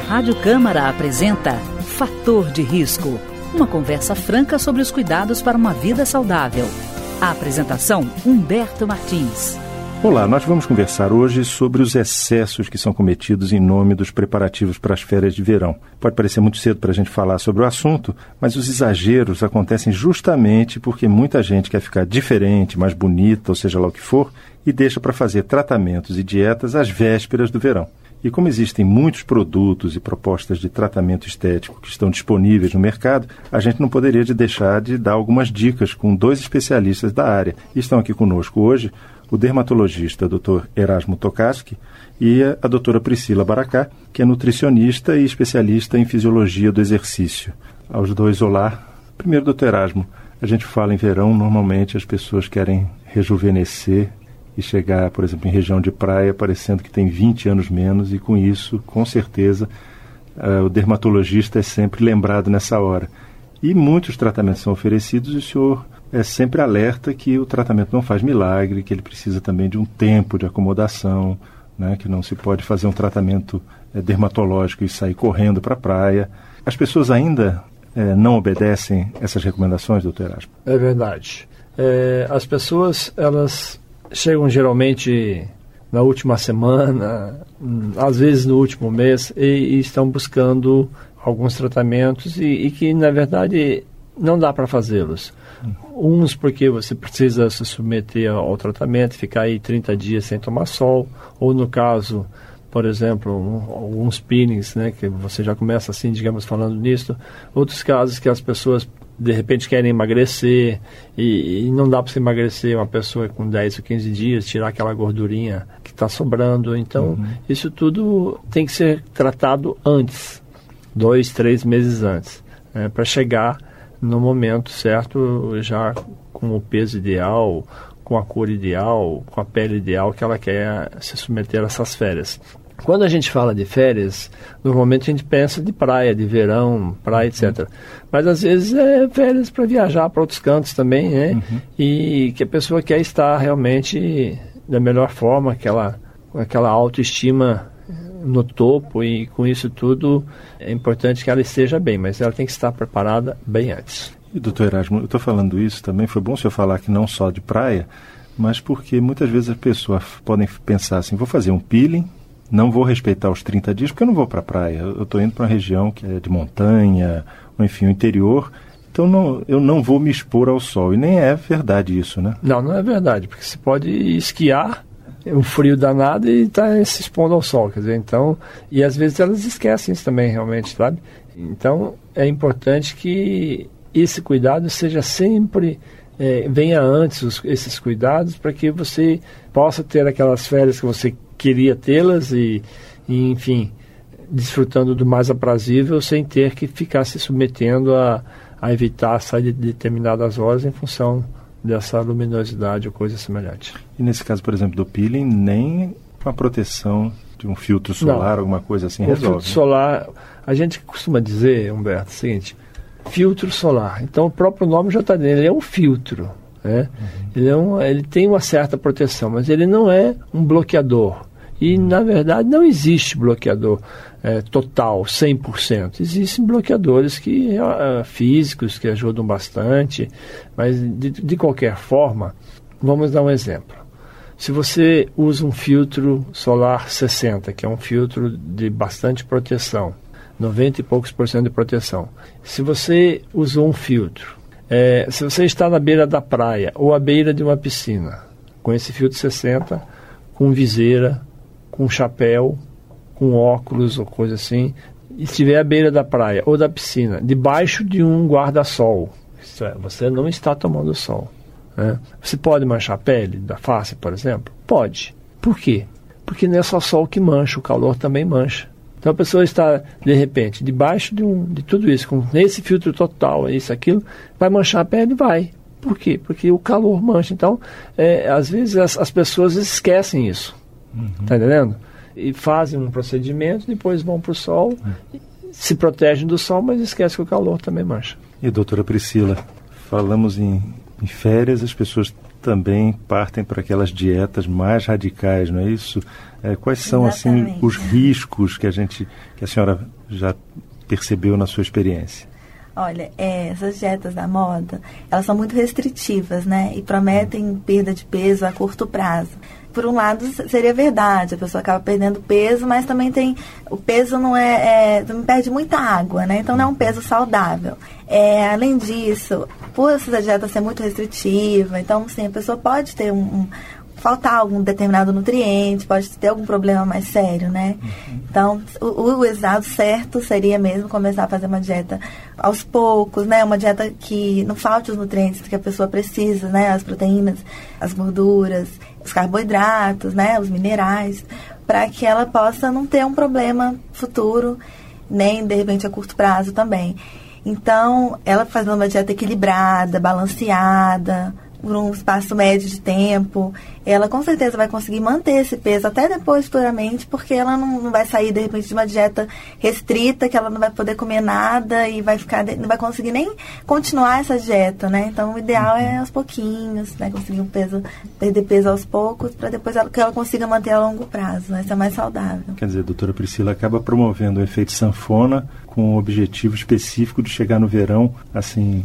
Rádio Câmara apresenta Fator de Risco, uma conversa franca sobre os cuidados para uma vida saudável. A apresentação, Humberto Martins. Olá, nós vamos conversar hoje sobre os excessos que são cometidos em nome dos preparativos para as férias de verão. Pode parecer muito cedo para a gente falar sobre o assunto, mas os exageros acontecem justamente porque muita gente quer ficar diferente, mais bonita, ou seja lá o que for, e deixa para fazer tratamentos e dietas às vésperas do verão. E como existem muitos produtos e propostas de tratamento estético que estão disponíveis no mercado, a gente não poderia deixar de dar algumas dicas com dois especialistas da área. E estão aqui conosco hoje o dermatologista Dr. Erasmo Tokarski e a doutora Priscila Baracá, que é nutricionista e especialista em fisiologia do exercício. Aos dois, olá. Primeiro, doutor Erasmo, a gente fala em verão, normalmente as pessoas querem rejuvenescer e chegar, por exemplo, em região de praia, parecendo que tem 20 anos menos, e com isso, com certeza, o dermatologista é sempre lembrado nessa hora. E muitos tratamentos são oferecidos e o senhor é sempre alerta que o tratamento não faz milagre, que ele precisa também de um tempo de acomodação, né, que não se pode fazer um tratamento dermatológico e sair correndo para a praia. As pessoas ainda não obedecem essas recomendações, doutor Erasmo? É verdade. As pessoas, elas chegam geralmente na última semana, às vezes no último mês, e estão buscando alguns tratamentos e que, na verdade, não dá para fazê-los. Uns porque você precisa se submeter ao tratamento, ficar aí 30 dias sem tomar sol, ou no caso, por exemplo, alguns peelings, né, que você já começa assim, digamos, falando nisso. Outros casos que as pessoas de repente querem emagrecer e não dá para se emagrecer uma pessoa com 10 ou 15 dias, tirar aquela gordurinha que está sobrando. Então, isso tudo tem que ser tratado antes, 2, 3 meses antes, para chegar no momento certo, já com o peso ideal, com a cor ideal, com a pele ideal que ela quer se submeter a essas férias. Quando a gente fala de férias, normalmente a gente pensa de praia, de verão, praia, etc. Mas às vezes é férias para viajar para outros cantos também, né? E que a pessoa quer estar realmente da melhor forma, aquela autoestima no topo, e com isso tudo é importante que ela esteja bem, mas ela tem que estar preparada bem antes. E doutor Erasmo, eu estou falando isso também, foi bom o senhor falar que não só de praia, mas porque muitas vezes as pessoas podem pensar assim, vou fazer um peeling, não vou respeitar os 30 dias, porque eu não vou para a praia, eu estou indo para uma região que é de montanha, ou enfim, o interior, então eu não vou me expor ao sol. E nem é verdade isso, né? Não é verdade, porque você pode esquiar, um frio danado, e está se expondo ao sol, quer dizer, então, e às vezes elas esquecem isso também, realmente, sabe? Então, é importante que esse cuidado seja sempre, venha antes esses cuidados, para que você possa ter aquelas férias que você queria tê-las e, enfim, desfrutando do mais aprazível sem ter que ficar se submetendo a evitar sair de determinadas horas em função dessa luminosidade ou coisa semelhante. E nesse caso, por exemplo, do peeling, nem com a proteção de um filtro solar, alguma coisa assim, resolve? O filtro solar, a gente costuma dizer, Humberto, o seguinte, filtro solar. Então o próprio nome já está dizendo, ele é um filtro, né? Ele tem uma certa proteção, mas ele não é um bloqueador. E, na verdade, não existe bloqueador total, 100%. Existem bloqueadores físicos que ajudam bastante, mas, de qualquer forma, vamos dar um exemplo. Se você usa um filtro solar 60, que é um filtro de bastante proteção, 90 e poucos por cento de proteção. Se você usou um filtro, se você está na beira da praia ou à beira de uma piscina, com esse filtro 60, com viseira, com chapéu, com óculos ou coisa assim, e estiver à beira da praia ou da piscina, debaixo de um guarda-sol, você não está tomando sol, né? Você pode manchar a pele da face, por exemplo? Pode. Por quê? Porque não é só sol que mancha, o calor também mancha. Então a pessoa está, de repente, debaixo de tudo isso, com esse filtro total, isso, aquilo, vai manchar a pele? Vai. Por quê? Porque o calor mancha. Então, às vezes as pessoas esquecem isso. Está entendendo? E fazem um procedimento, depois vão para o sol, se protegem do sol, mas esquecem que o calor também mancha. E doutora Priscila, falamos em férias, as pessoas também partem para aquelas dietas mais radicais, não é isso? Quais são, assim, os riscos que a senhora já percebeu na sua experiência? Olha, essas dietas da moda, elas são muito restritivas, né? E prometem perda de peso a curto prazo. Por um lado, seria verdade, a pessoa acaba perdendo peso, mas também o peso não perde muita água, né? Então não é um peso saudável. Além disso, por essa dieta ser muito restritiva, então sim, a pessoa pode ter faltar algum determinado nutriente, pode ter algum problema mais sério, né? Então, o exato certo seria mesmo começar a fazer uma dieta aos poucos, né? Uma dieta que não falte os nutrientes que a pessoa precisa, né? As proteínas, as gorduras, os carboidratos, né? Os minerais, para que ela possa não ter um problema futuro, nem, de repente, a curto prazo também. Então, ela fazendo uma dieta equilibrada, balanceada, por um espaço médio de tempo, ela com certeza vai conseguir manter esse peso até depois futuramente, porque ela não vai sair de repente de uma dieta restrita, que ela não vai poder comer nada e não vai conseguir nem continuar essa dieta, né? Então o ideal é aos pouquinhos, né? Conseguir perder peso aos poucos, para depois que ela consiga manter a longo prazo, né? Isso é mais saudável. Quer dizer, a doutora Priscila acaba promovendo o efeito sanfona com o objetivo específico de chegar no verão, assim,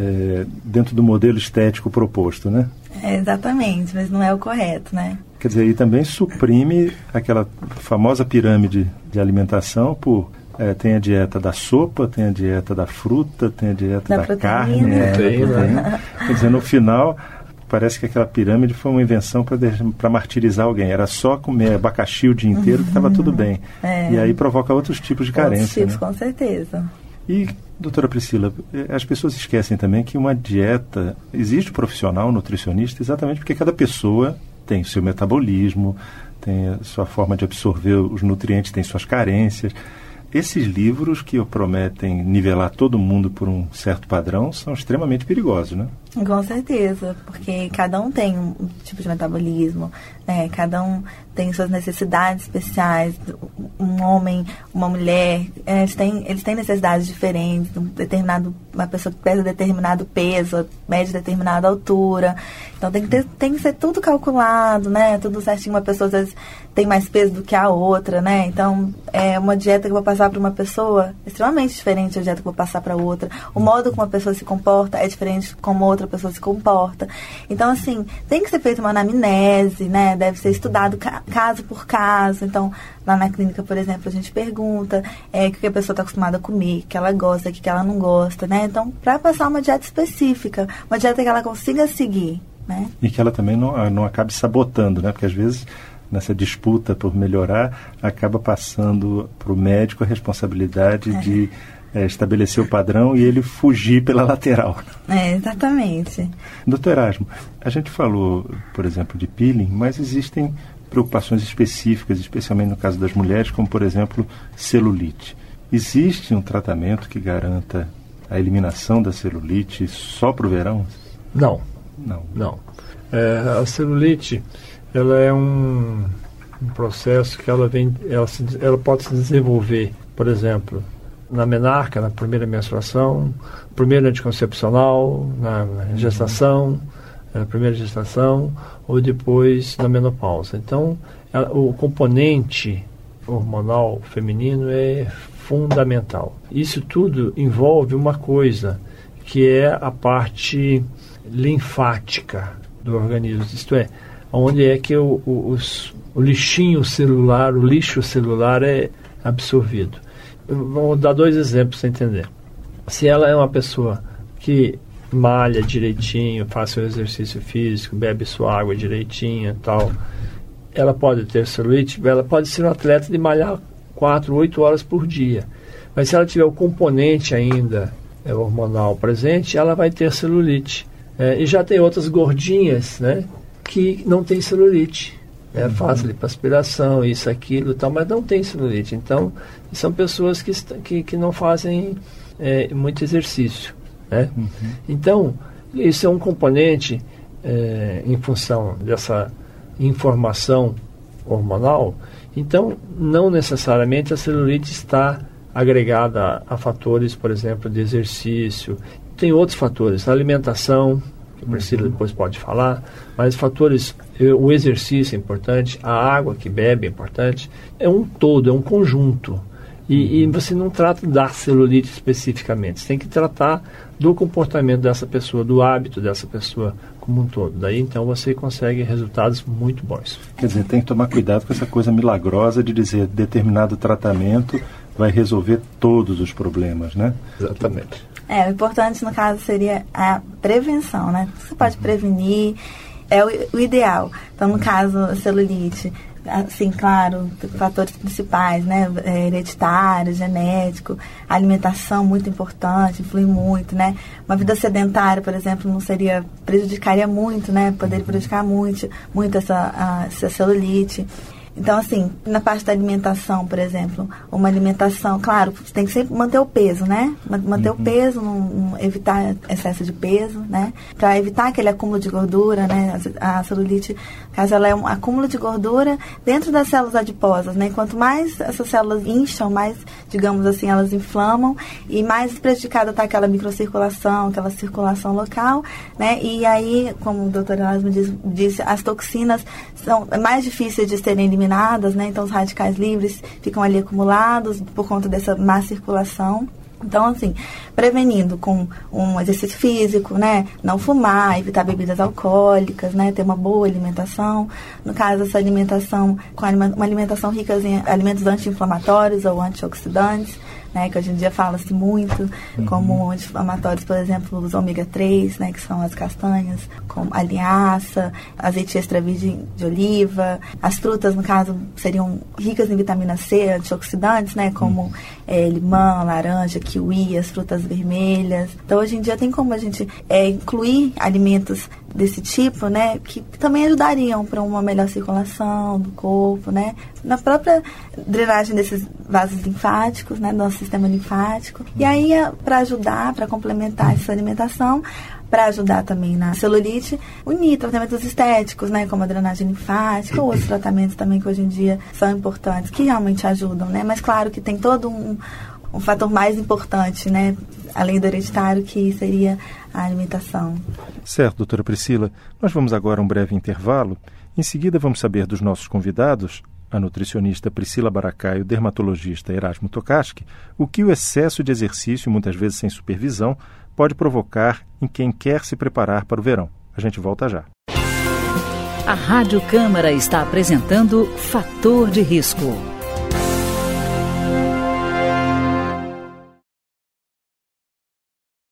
dentro do modelo estético proposto, né? Exatamente, mas não é o correto, né? Quer dizer, e também suprime aquela famosa pirâmide de alimentação tem a dieta da sopa, tem a dieta da fruta, tem a dieta da carne, proteína. Quer dizer, no final, parece que aquela pirâmide foi uma invenção para martirizar alguém. Era só comer abacaxi o dia inteiro que estava tudo bem. E aí provoca outros tipos de carência. Outros tipos, né? Com certeza. E, doutora Priscila, as pessoas esquecem também que uma dieta, existe o profissional, o nutricionista, exatamente porque cada pessoa tem o seu metabolismo, tem a sua forma de absorver os nutrientes, tem suas carências. Esses livros que prometem nivelar todo mundo por um certo padrão são extremamente perigosos, né? Com certeza, porque cada um tem um tipo de metabolismo, né? Cada um tem suas necessidades especiais. Um homem, uma mulher, eles têm necessidades diferentes. Uma pessoa que pesa determinado peso, mede determinada altura. Então tem que ser tudo calculado, né? Tudo certinho. Uma pessoa às vezes tem mais peso do que a outra, né? Então uma dieta que eu vou passar para uma pessoa é extremamente diferente da dieta que eu vou passar para outra. O modo como uma pessoa se comporta é diferente como outra pessoa se comporta. Então, assim, tem que ser feita uma anamnese, né? Deve ser estudado caso por caso. Então, lá na clínica, por exemplo, a gente pergunta o que a pessoa está acostumada a comer, o que ela gosta, o que ela não gosta, né? Então, para passar uma dieta específica, uma dieta que ela consiga seguir, né? E que ela também não acabe sabotando, né? Porque às vezes nessa disputa por melhorar, acaba passando para o médico a responsabilidade de estabelecer o padrão e ele fugir pela lateral. Exatamente. Doutor Erasmo, a gente falou, por exemplo, de peeling, mas existem preocupações específicas, especialmente no caso das mulheres, como, por exemplo, celulite. Existe um tratamento que garanta a eliminação da celulite só para o verão? Não. A celulite, ela é um processo que ela pode se desenvolver, por exemplo, na menarca, na primeira menstruação, primeiro anticoncepcional, na gestação, na primeira gestação, ou depois na menopausa. Então, o componente hormonal feminino é fundamental. Isso tudo envolve uma coisa, que é a parte linfática do organismo, isto é, onde é que o lixinho celular, o lixo celular é absorvido. Vou dar 2 exemplos para você entender. Se ela é uma pessoa que malha direitinho, faz seu exercício físico, bebe sua água direitinho e tal, ela pode ter celulite, ela pode ser um atleta de malhar 4, 8 horas por dia. Mas se ela tiver o componente ainda hormonal presente, ela vai ter celulite. E já tem outras gordinhas, né, que não tem celulite. Faz lipoaspiração, isso, aquilo, tal, mas não tem celulite. Então, são pessoas que não fazem muito exercício, né? Então, isso é um componente em função dessa informação hormonal. Então, não necessariamente a celulite está agregada a fatores, por exemplo, de exercício. Tem outros fatores, a alimentação, que a Priscila depois pode falar, mas fatores, o exercício é importante, a água que bebe é importante, é um todo, é um conjunto. E você não trata da celulite especificamente, você tem que tratar do comportamento dessa pessoa, do hábito dessa pessoa como um todo. Daí então você consegue resultados muito bons. Quer dizer, tem que tomar cuidado com essa coisa milagrosa de dizer determinado tratamento vai resolver todos os problemas, né? Exatamente. O importante no caso seria a prevenção, né? Você pode prevenir, é o ideal. Então, no caso, a celulite, assim, claro, fatores principais, né? Hereditário, genético, alimentação muito importante, influi muito, né? Uma vida sedentária, por exemplo, prejudicaria muito, né? Poderia prejudicar muito essa celulite. Então, assim, na parte da alimentação, por exemplo, uma alimentação, claro, você tem que sempre manter o peso, né? Manter o peso, não evitar excesso de peso, né? Para evitar aquele acúmulo de gordura, né? A celulite, caso ela é um acúmulo de gordura dentro das células adiposas, né? Quanto mais essas células incham, mais, digamos assim, elas inflamam e mais prejudicada está aquela microcirculação, aquela circulação local, né? E aí, como o doutor Erasmo disse, as toxinas são mais difíceis de serem eliminadas, né? Então os radicais livres ficam ali acumulados por conta dessa má circulação. Então, assim, prevenindo com um exercício físico, né? Não fumar, evitar bebidas alcoólicas, né? Ter uma boa alimentação. No caso, essa alimentação, com uma alimentação rica em alimentos anti-inflamatórios ou antioxidantes, né, que hoje em dia fala-se muito, como anti-inflamatórios, por exemplo, os ômega 3, né, que são as castanhas, como a linhaça, azeite extra virgem de oliva. As frutas, no caso, seriam ricas em vitamina C, antioxidantes, né, como limão, laranja, kiwi, as frutas vermelhas. Então, hoje em dia tem como a gente incluir alimentos desse tipo, né, que também ajudariam para uma melhor circulação do corpo, né, na própria drenagem desses vasos linfáticos, né, do nosso sistema linfático. E aí, para ajudar, para complementar essa alimentação, para ajudar também na celulite, unir tratamentos estéticos, né, como a drenagem linfática, ou outros tratamentos também que hoje em dia são importantes, que realmente ajudam, né, mas claro que tem todo um fator mais importante, né, além do hereditário, que seria a alimentação. Certo, doutora Priscila. Nós vamos agora a um breve intervalo. Em seguida vamos saber dos nossos convidados, a nutricionista Priscila Baracá e o dermatologista Erasmo Tokarski, o que o excesso de exercício, muitas vezes sem supervisão, pode provocar em quem quer se preparar para o verão. A gente volta já. A Rádio Câmara está apresentando Fator de Risco.